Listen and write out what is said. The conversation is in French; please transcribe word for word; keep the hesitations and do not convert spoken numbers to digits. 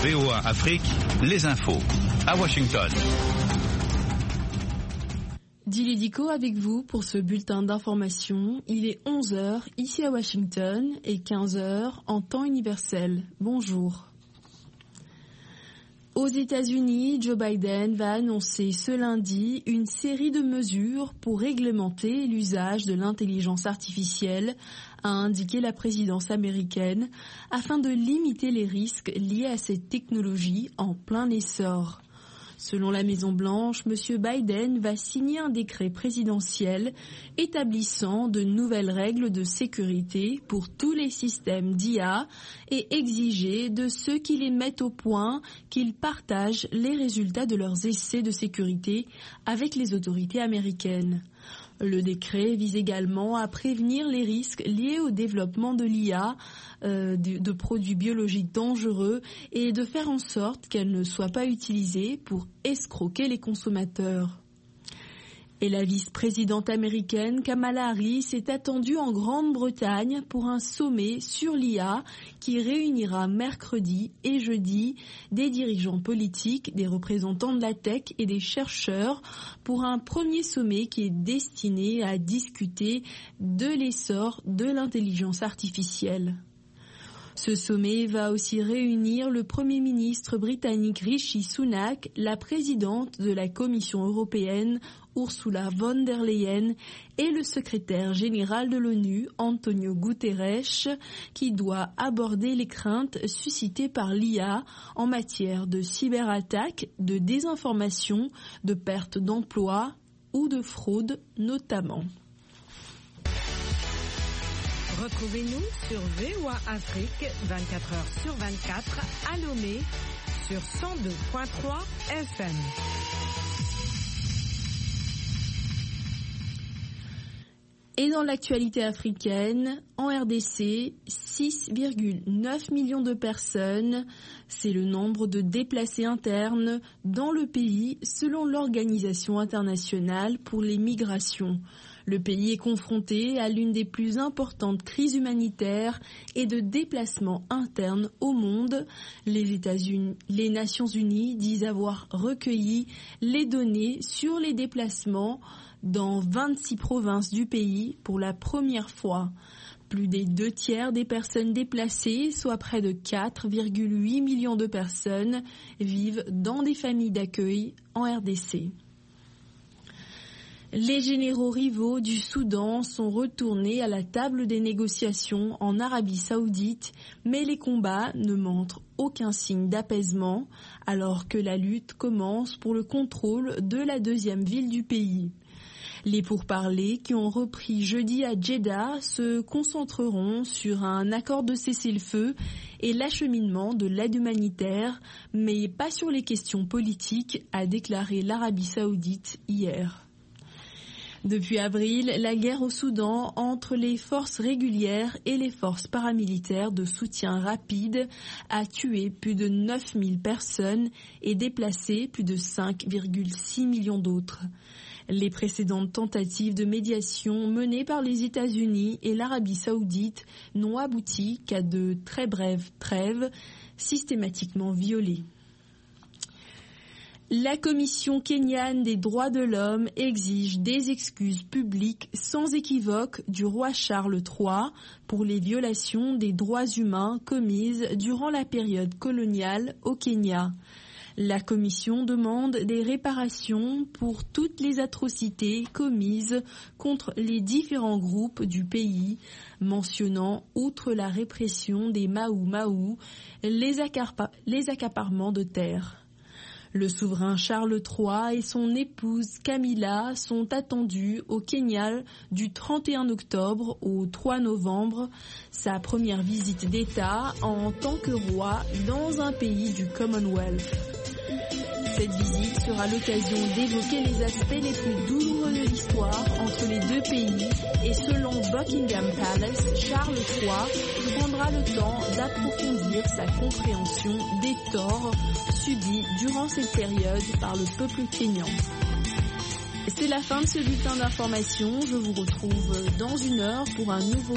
V O A Afrique, les infos. À Washington. Dili Diko avec vous pour ce bulletin d'information. Il est onze heures ici à Washington et quinze heures en temps universel. Bonjour. Aux États-Unis, Joe Biden va annoncer ce lundi une série de mesures pour réglementer l'usage de l'intelligence artificielle, a indiqué la présidence américaine, afin de limiter les risques liés à cette technologie en plein essor. Selon la Maison-Blanche, M. Biden va signer un décret présidentiel établissant de nouvelles règles de sécurité pour tous les systèmes d'I A et exiger de ceux qui les mettent au point qu'ils partagent les résultats de leurs essais de sécurité avec les autorités américaines. Le décret vise également à prévenir les risques liés au développement de l'I A, euh, de, de produits biologiques dangereux et de faire en sorte qu'elle ne soit pas utilisée pour escroquer les consommateurs. Et la vice-présidente américaine Kamala Harris est attendue en Grande-Bretagne pour un sommet sur l'I A qui réunira mercredi et jeudi des dirigeants politiques, des représentants de la tech et des chercheurs pour un premier sommet qui est destiné à discuter de l'essor de l'intelligence artificielle. Ce sommet va aussi réunir le Premier ministre britannique Rishi Sunak, la présidente de la Commission européenne Ursula von der Leyen et le secrétaire général de l'ONU Antonio Guterres, qui doit aborder les craintes suscitées par l'I A en matière de cyberattaques, de désinformation, de perte d'emploi ou de fraude notamment. Retrouvez-nous sur V O A Afrique vingt-quatre heures sur vingt-quatre à Lomé sur cent deux virgule trois F M. Et dans l'actualité africaine, en R D C, six virgule neuf millions de personnes, c'est le nombre de déplacés internes dans le pays selon l'Organisation internationale pour les migrations. Le pays est confronté à l'une des plus importantes crises humanitaires et de déplacements internes au monde. Les États-Unis, les Nations Unies disent avoir recueilli les données sur les déplacements dans vingt-six provinces du pays pour la première fois. Plus des deux tiers des personnes déplacées, soit près de quatre virgule huit millions de personnes, vivent dans des familles d'accueil en R D C. Les généraux rivaux du Soudan sont retournés à la table des négociations en Arabie Saoudite, mais les combats ne montrent aucun signe d'apaisement, alors que la lutte commence pour le contrôle de la deuxième ville du pays. Les pourparlers qui ont repris jeudi à Djeddah se concentreront sur un accord de cessez-le-feu et l'acheminement de l'aide humanitaire, mais pas sur les questions politiques, a déclaré l'Arabie Saoudite hier. Depuis avril, la guerre au Soudan entre les forces régulières et les forces paramilitaires de soutien rapide a tué plus de neuf mille personnes et déplacé plus de cinq virgule six millions d'autres. Les précédentes tentatives de médiation menées par les États-Unis et l'Arabie Saoudite n'ont abouti qu'à de très brèves trêves systématiquement violées. La Commission kenyane des droits de l'homme exige des excuses publiques sans équivoque du roi Charles trois pour les violations des droits humains commises durant la période coloniale au Kenya. La Commission demande des réparations pour toutes les atrocités commises contre les différents groupes du pays, mentionnant, outre la répression des Maou-Maou, les, accarpa- les accaparements de terres. Le souverain Charles trois et son épouse Camilla sont attendus au Kenya du trente et un octobre au trois novembre, sa première visite d'État en tant que roi dans un pays du Commonwealth. Cette visite sera l'occasion d'évoquer les aspects les plus douloureux de l'histoire entre les deux pays et selon Buckingham Palace, Charles trois prendra le temps d'approfondir sa compréhension des torts subis durant cette période par le peuple kényan. C'est la fin de ce bulletin d'information. Je vous retrouve dans une heure pour un nouveau